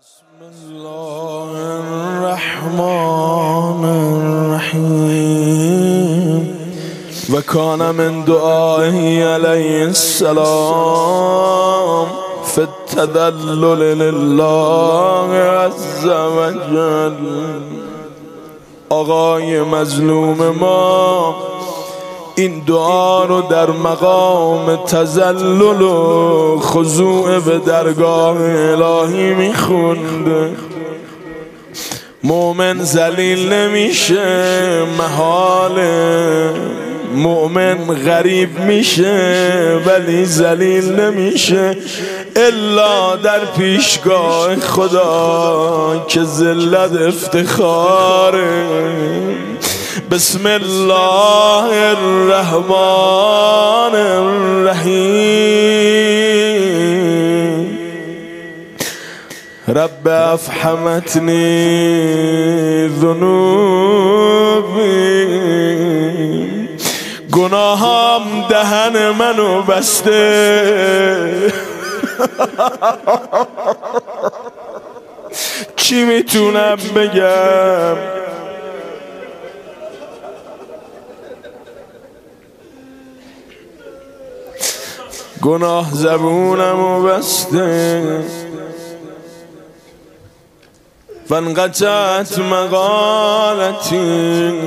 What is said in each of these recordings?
بسم الله الرحمن الرحیم و کان من دعائه علیه السلام فی التذلل لله عز و جل. آقای مظلوم ما این دعا رو در مقام تذلل و خضوع به درگاه الهی میخونده. مؤمن ذلیل نمیشه، محاله. مؤمن غریب میشه ولی ذلیل نمیشه الا در پیشگاه خدا که ذلت افتخاره. بسم الله الرحمن الرحیم. رب افحمتنی ذنوبی. گناهام دهن منو بسته. چی میتونم بگم؟ گناه زبونمو بسته. فانقطعت مقالتی.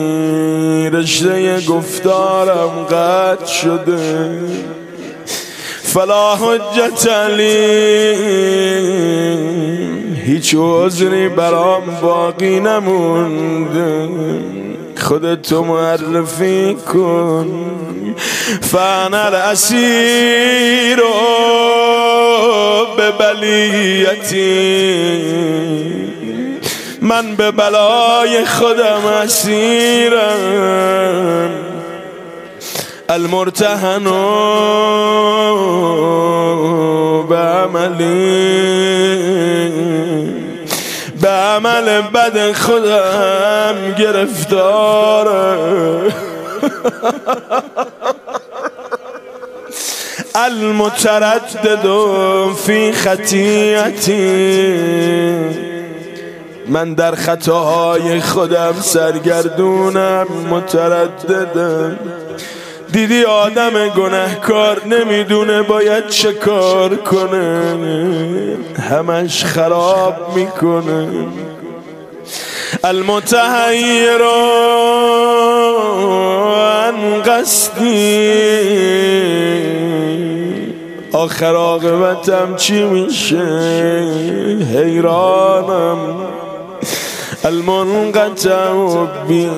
رشته گفتارم قطع شده. فلا حجت علی. هیچ عذری برام باقی نمونده. خودتو معرفی کن. فانا الاسیر به بلیتی. من به بلای خودم اسیرم. المرتهن به عمل بد خودم گرفتاره. المتردد فی خطیئتی. من در خطاهای خودم سرگردونم، مترددم. دیدی آدم گناهکار نمیدونه باید چه کار کنه، همش خراب میکنه. المتحیر عن قصدی. آخر عاقبتم چی میشه؟ حیرانم. المنقطع بی.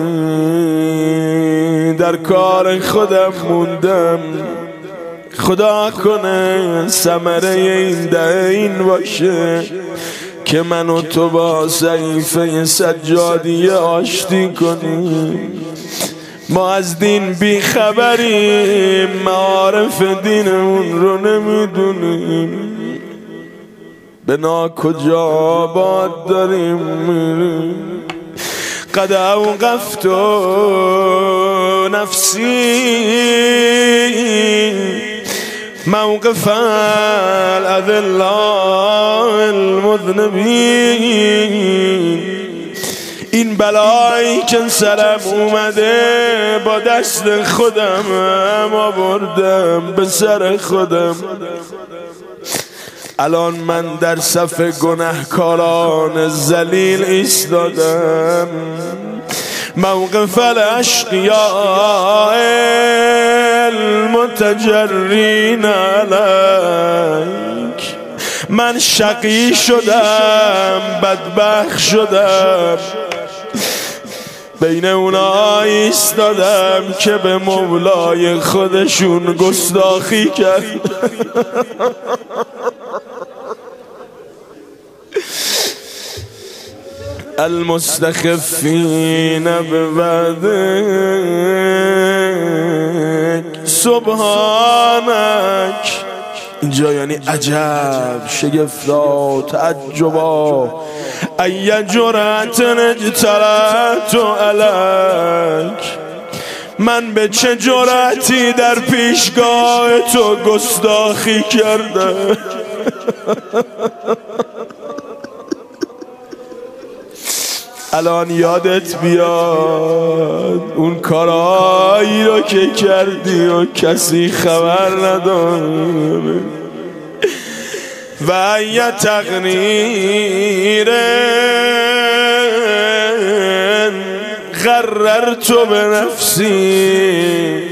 در کار خودم موندم. خدا کنه ثمره این دعا این باشه که من و تو با صحیفه سجادیه آشتی کنیم. ما از دین بی خبریم، معارف دینمون رو نمیدونیم. به کجا آباد داریم میریم. قد اوقفت نفسی موقف الاذلاء المذنبین. این بلایی که سرم اومده با دست خودم آوردم به سر خودم. الان من در صف گناهکاران ذلیل ایستادم. موقف الاشقیاء المتجرین علیک. من شقی شدم، بدبخت شدم. بین اونا ایستادم که به مولای خودشون گستاخی کرد. المستخفین بوعدک سبحانک. اینجا یعنی عجب، شگفتا، تعجبا. ای جرأت اجترأت علیک. من به چه جرأتی در پیشگاه تو گستاخی کردم. الان یادت بیاد اون کارایی رو که کردی و کسی خبر نداره و یه تقنیر غررت به نفسی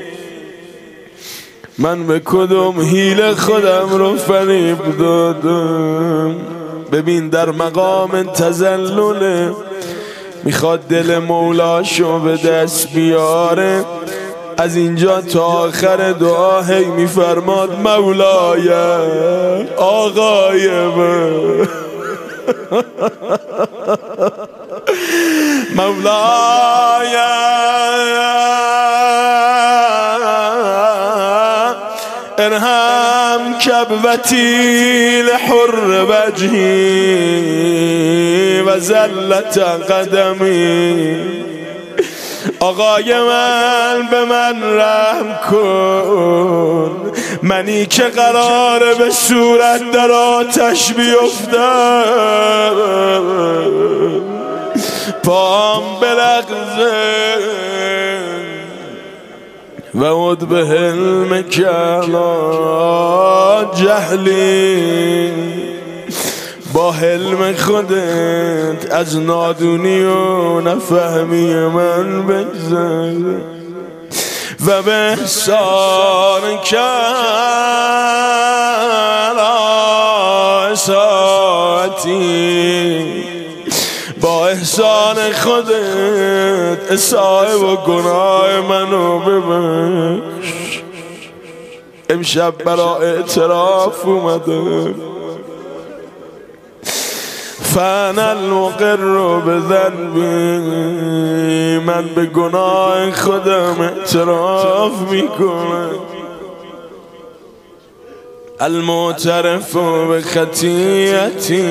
من به کدوم حیله خودم رو فریب دادم ببین در مقام تذلله میخواد دل مولاشو به دست بیاره از اینجا تا آخر دعا هی میفرماد مولای آقای من مولای ارحم کبوتی لحر وجهی و زلت قدمی آقای من به من رحم کن منی که قراره به صورت در آتش بیفتم پام بلغزه و ود به حلم کلا جهلی با حلم خودت از نادونی و نفهمی من بگذر و به احسان کلا ساعتی با احسان خودت اسای و گناه منو ببخش امشب برا اعتراف اومده فانا المقر بذنبی من به گناه خودم اعتراف میکنم المعترف به خطیئتی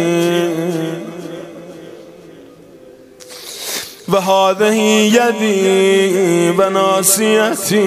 و هذه یدی و ناصیتی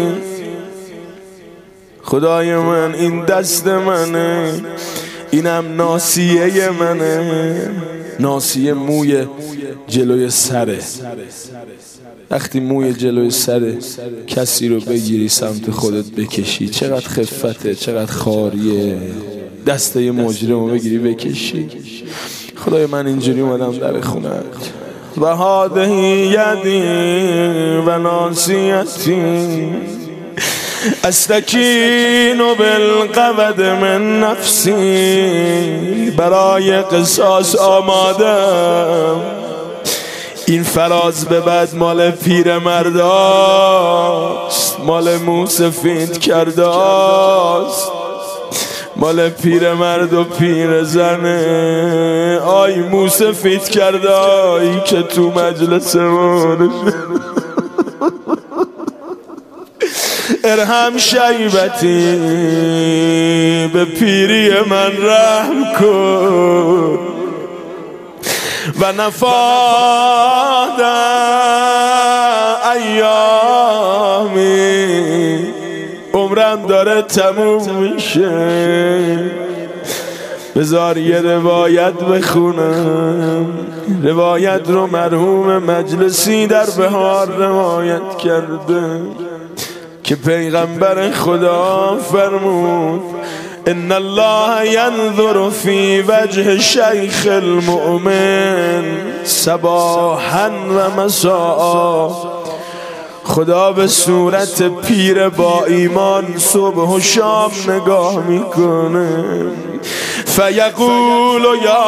خدای من این دست منه اینم ناصیه منه ناصیه موی جلوی سره وقتی موی جلوی سره کسی رو بگیری سمت خودت بکشی چقدر خفته چقدر خاریه دسته یه مجرم رو بگیری بکشی خدای من اینجوری اومدم در خونت و هذه یدی و ناصیتی استکین بالقود من نفسی برای قصاص آمادم این فراز به بعد مال پیر مرداست مال موسفید کرداست مال پیر مرد و پیر زنه آی موسفید کردایی که تو مجلس مانه ارحم شیبتی به پیری من رحم کن و نفاد ایامی عمرم داره تموم میشه بذار یه روایت بخونم روایت رو مرحوم مجلسی در بهار روایت کرده که پیغمبر خدا فرمود ان الله ينظر في وجه شیخ المؤمن صباحا و مساء خدا به صورت پیر با ایمان صبح و شام نگاه میکنه فیقول یا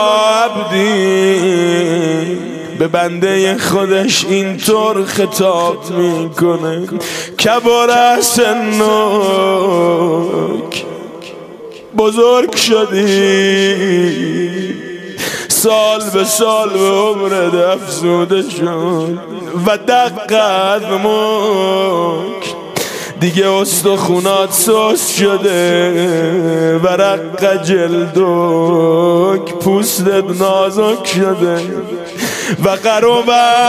عبدی به بنده خودش اینطور خطاب میکنه کبر سنک بزرگ شدی سال به سال به عمرت افزوده شد و دق عظمک دیگه استخونات سوس شده و رق جلدک پوستت نازک شده و قرب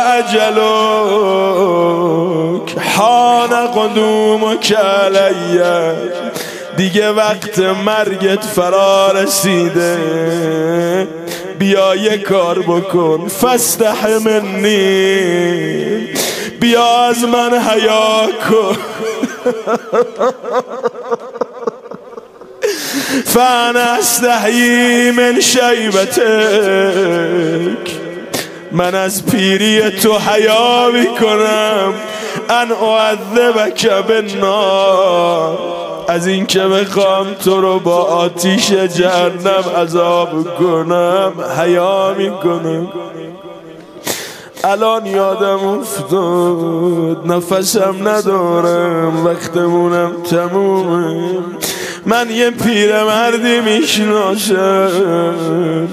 اجلک حان قدومک علیه دیگه وقت مرگت فرا رسیده بیا یه کار بکن فاستح منی، بیا از من حیا کن. فانا استحیی من شیبتک، من از پیری تو حیا میکنم. ان اعذبک بالنار، از این که بخوام تو رو با آتیش جهنم عذاب کنم حیا میکنم. الان یادم افتاد نفسم ندارم، وقتمونم تمومه. من یه پیرمردی میشناسم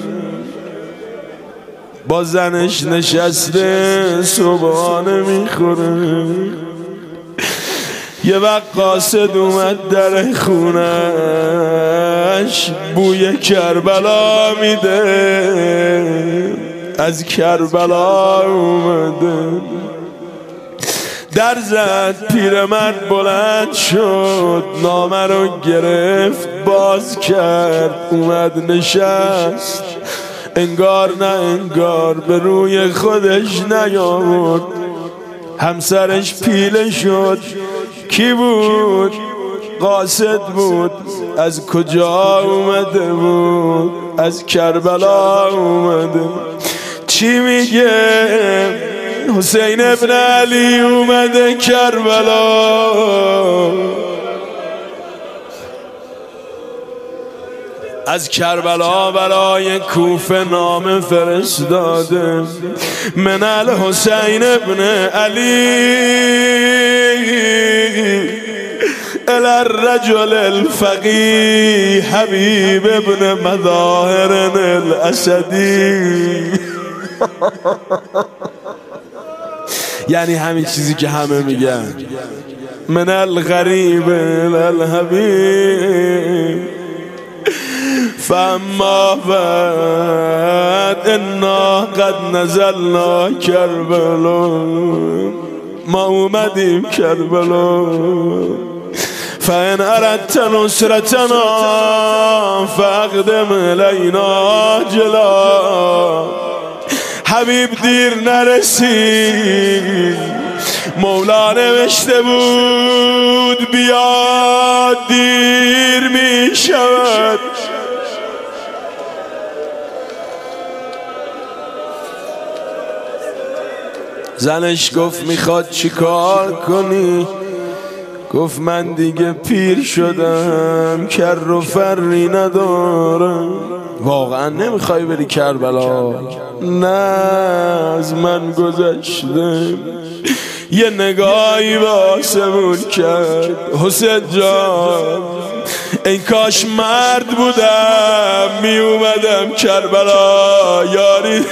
با زنش نشسته صبحانه میخوره. یه وقت قاصد اومد در خونش، بوی کربلا میده، از کربلا اومده. در زد، پیرمرد بلند شد، نامه رو گرفت باز کرد، اومد نشست. انگار نه انگار به روی خودش نیاورد. همسرش پیله شد. کی بود؟ قاصد بود. از کجا اومده بود؟ از کربلا اومده. چی میگه؟ حسین ابن علی اومده کربلا. از کربلا برای کوفه نامه فرستاده. من الحسین ابن علی الى الرجل الفقیه حبیب ابن مظاهر الاسدی. یعنی همین چیزی که همه میگن، من الغریب الحبیب. فاما بعد انا قد نزلنا کربلا، ما اومدیم کربلا. فان اردت نصرتنا فاقدم الینا جلا. حبیب دیر نرسید، مولا نوشته بود بیاد دیر می شود. زنش گفت میخواد چی کار کنی؟ گفت من دیگه پیر شدم، کر و فری ندارم. واقعا نمیخوای بری کربلا؟ نه از من گذشته. یه نگاهی به آسمون کرد. حسین جان این کاش مرد بودم می اومدم کربلا یاری.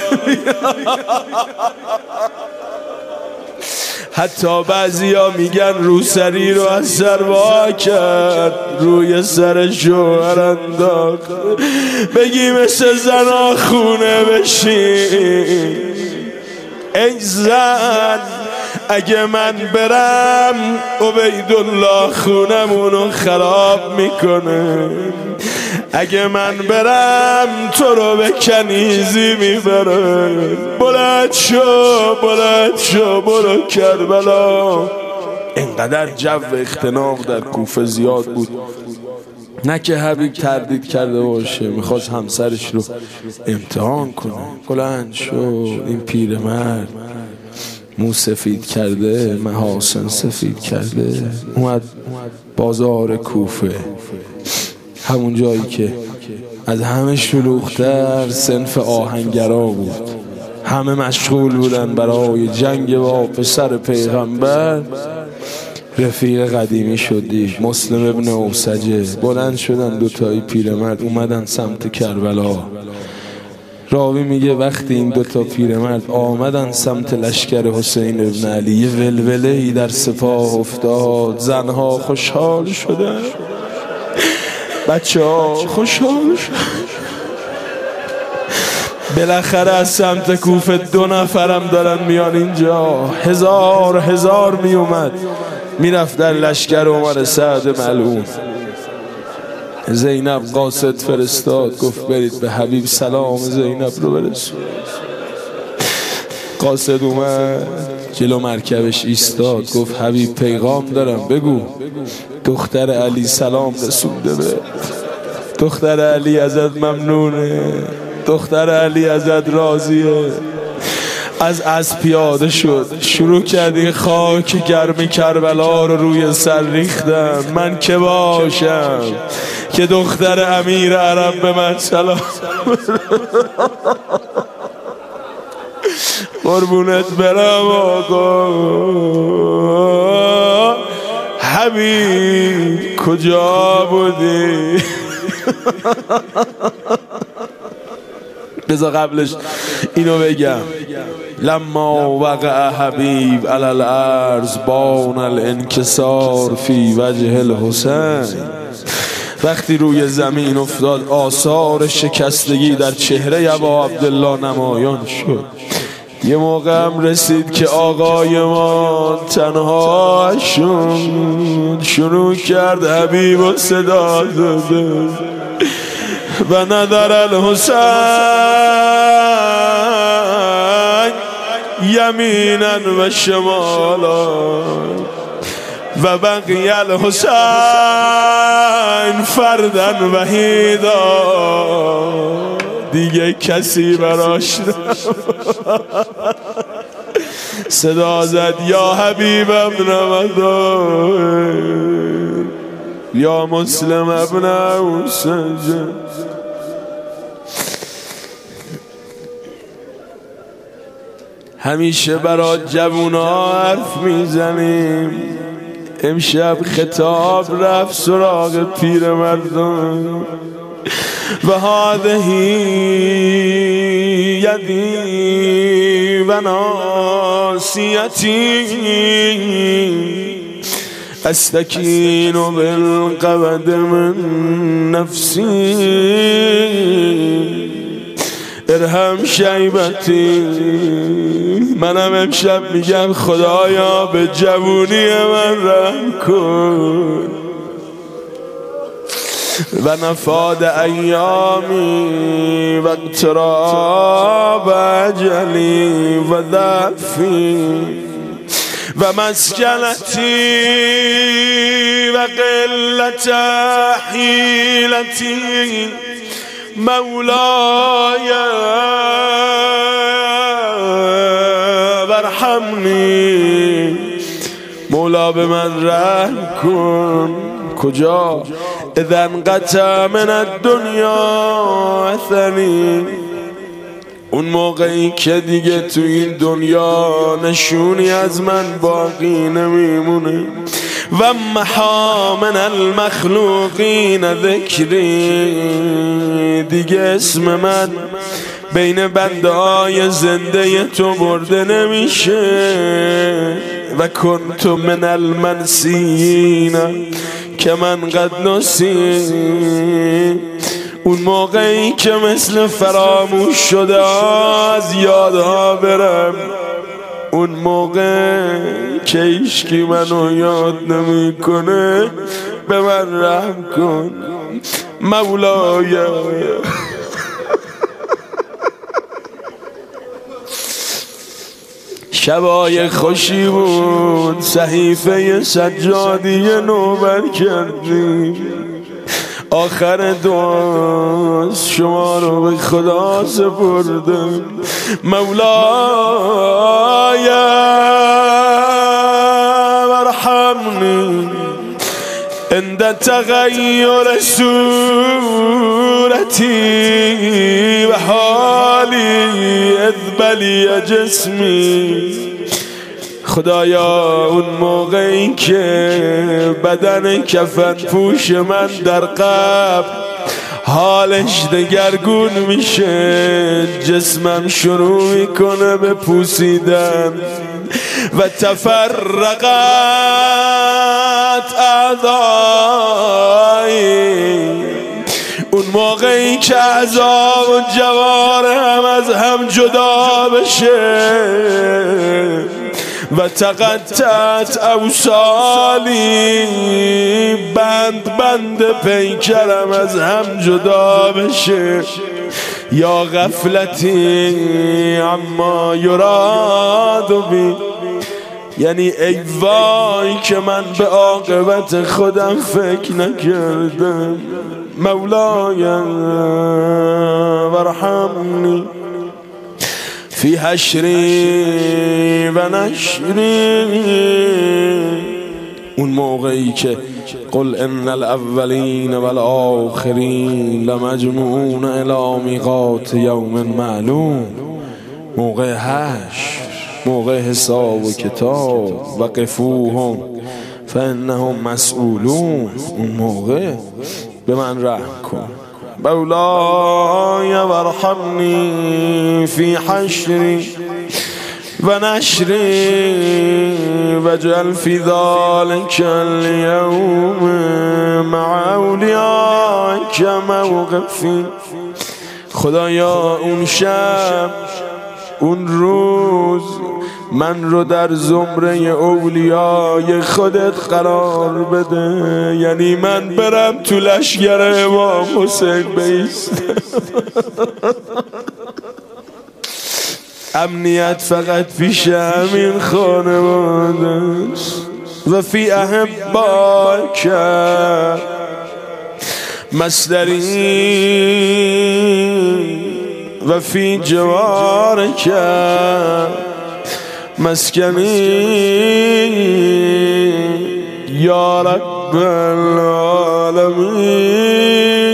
حتی بعضیا میگن روسری رو از سر وا کرد، روی سر شوهر انداخت. بگی مثل زنا خونه بشین. ای زن اگه من برم عبیدالله خونمونو خراب میکنه. اگه من برم تو رو به کنیزی میبره. بلند شو بلند شو برو کربلا. اینقدر جو اختناق در کوفه زیاد بود، نه که حبیب تردید کرده باشه، میخواست همسرش رو امتحان کنه. بلند شو. این پیرمرد مو سفید کرده، محاسن سفید کرده، اومد بازار کوفه، همون جایی که از همه شلوغ‌تر صنف آهنگرا بود. همه مشغول بودن برای جنگ با پسر پیغمبر. رفیق قدیمی شدی مسلم ابن اوسجه. بلند شدن دوتایی پیرمرد اومدن سمت کربلا. راوی میگه وقتی این دوتا پیرمرد آمدن سمت لشکر حسین ابن علی، یه ولوله‌ای در سپاه افتاد. زنها خوشحال شدن، بچه ها خوشحال شدن. بالاخره از سمت کوفه 2 نفرم دارن میان اینجا. هزار می اومد میرفت در لشکر عمر سعد ملعون. زینب قاصد فرستاد، گفت برید به حبیب سلام زینب رو برسون. قاصد اومد جلو مرکبش ایستاد، گفت حبیب پیغام دارم بگو. دختر علی سلام رسونده به دختر علی ازت ممنونه، دختر علی ازت راضیه. از پیاده شد، شروع کردی خاک گرم کربلا رو روی سر ریختم. من که باشم که دختر امیر عرب به من سلام قربونت برم آقا. حبیب کجا بودی؟ بذار قبلش اینو بگم. لما وقع حبیب علی الارض بان الانکسار فی وجه الحسین. وقتی روی زمین افتاد آثار شکستگی در چهره ابا عبدالله نمایان شد. یه موقع هم رسید که آقای ما تنها شد، شروع کرد حبیب و صدا داده و ندر الحسین یمینا و شمالا و بقی الحسین فردن وحیدا. دیگه کسی براش صدا زد یا حبیب ابن مدار یا مسلم ابن حسین. همیشه برا جوونا حرف میزنیم، امشب خطاب رفت سراغ پیر مردم. و هذهی یدی و ناسیتی استکین بالقبض من نفسی ارحم شیبتی. منم امشب میگم خدایا به جوونی من رحم کن. و نفاد ایامی و اقتراب اجلی و ضعفی و مسکنتی و قلت حیلتی مولاي برحمنی. مولا به من رحم کن. کجا؟ اذا انقطع من الدنیا اثنی. اون موقعی که دیگه تو این دنیا نشونی از من باقی نمیمونه. و محا من المخلوقین ذکری. دیگه اسم من بین بنده های زنده تو برده نمیشه. و کنت من المنسیین که من قد نسی. اون موقعی که مثل فراموش شده از یادها برم. اون موقع که ایشکی منو یاد نمی کنه به من رحم کن مولای. شبای خوشی بود، صحیفه سجادی نوبر کردیم. آخر دعاست شما رو به خدا سپردم. مولای ارحمنی عند تغییر صورتی و حالی اذ بلی جسمی. خدایا اون موقعی که بدن کفن پوش من در قبر حالش دگرگون میشه، جسمم شروع میکنه به پوسیدن و تفرقت اعضایی. اون موقعی که اعضا و جوارح هم از هم جدا بشه، و تقطعت اوصالی، بند پیکرم از هم جدا بشه. یا غفلتی اما یراد بی، یعنی ای وای که من به عاقبت خودم فکر نکردم. مولای ورحمنی فی حشری و نشری. اون موقعی که قل ان الاولین والآخرین لمجموعون الی میقات یوم معلوم، موقع حشر، موقع حساب و کتاب، وقفوهم فانهم مسئولون. اون موقع به من رحم کن. مولای ورحمنی فی حشری و نشری وجعل فی ذلک الیوم مع اولیائک موقفی. خدایا اون شب، اون روز من رو در زمره اولیای خودت قرار بده. یعنی من برم تو لشگر امام حسین بیستم. امنیت فقط پیش همین خانواده و فی احباک مصدری و فی جوارک مسکنی یا رب العالمین.